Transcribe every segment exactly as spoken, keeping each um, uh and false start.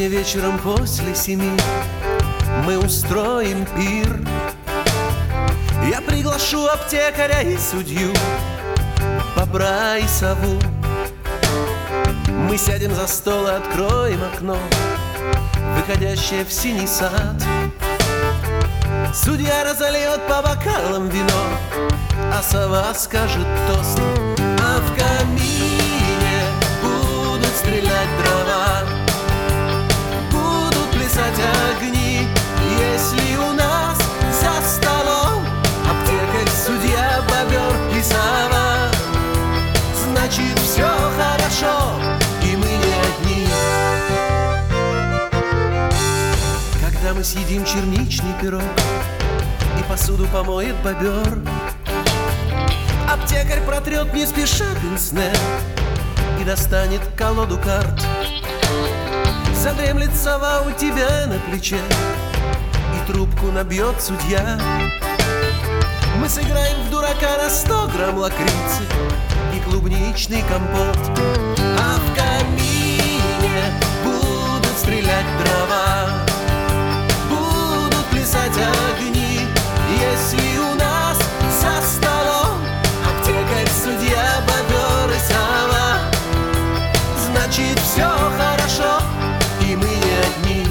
Сегодня вечером после семи мы устроим пир. Я приглашу аптекаря и судью, бобра и сову. Мы сядем за стол и откроем окно, выходящее в синий сад. Судья разольет по бокалам вино, а сова скажет тост. А в камине будут стрелять дрова, будут плясать огни. Если у нас за столом аптекарь, судья, бобер и сова, значит все хорошо, и мы не одни. Когда мы съедим черничный пирог и посуду помоет бобер, аптекарь протрет не спеша пенсне и достанет колоду карт. Задремлет сова у тебя на плече и трубку набьет судья. Мы сыграем в дурака на сто грамм лакрицы и клубничный компот. А в камине будут стрелять дрова, будут плясать огни. Если у нас за столом аптекарь, судья, бобер и сова, значит все хорошо, и мы не одни.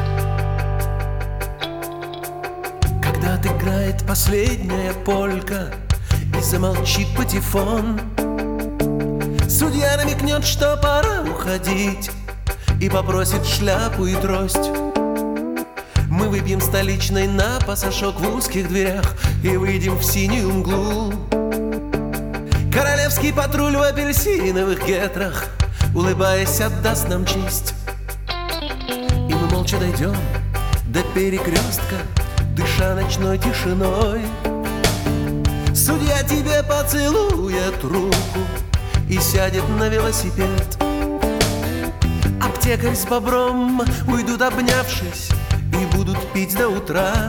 Когда отыграет последняя полька и замолчит патефон, судья намекнет, что пора уходить, и попросит шляпу и трость. Мы выпьем столичной на пасашок в узких дверях и выйдем в синюю мглу. Королевский патруль в апельсиновых гетрах, улыбаясь, отдаст нам честь. И мы молча дойдем до перекрестка, дыша ночной тишиной. Судья тебе поцелует руку и сядет на велосипед. Аптекарь с бобром уйдут, обнявшись, и будут пить до утра.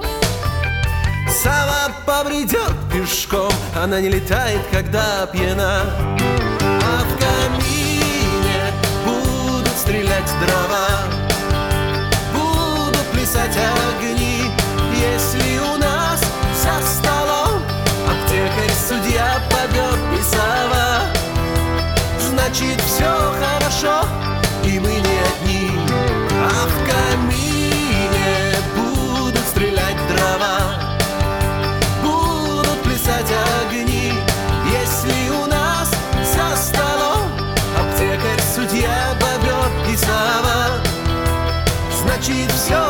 Сова побредет пешком, она не летает, когда пьяна. А в камине будут стрелять дрова, будут плясать огни. Если у нас за столом аптекарь, судья, бобер и сова, значит все хорошо, и мы не одни. А в камине будут стрелять дрова, будут плясать огни. Если у нас за столом аптекарь, судья, бобер и сова, значит все